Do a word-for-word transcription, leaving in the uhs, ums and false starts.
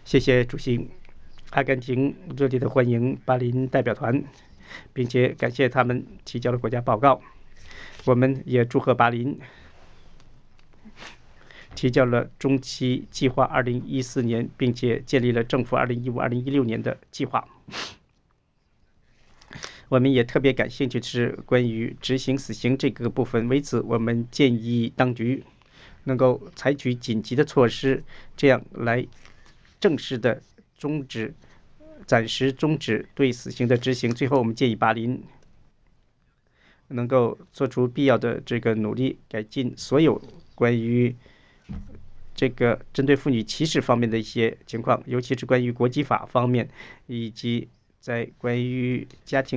谢谢主席。阿根廷热烈的欢迎巴林代表团，并且感谢他们提交了国家报告。我们也祝贺巴林提交了中期计划二零一四年，并且建立了政府二零一五、二零一六年的计划。我们也特别感兴趣的是关于执行死刑这个部分。为此，我们建议当局能够采取紧急的措施，这样来正式的终止、暂时终止对死刑的执行。最后，我们建议巴林能够做出必要的这个努力，改进所有关于这个针对妇女歧视方面的一些情况，尤其是关于国际法方面，以及在关于家庭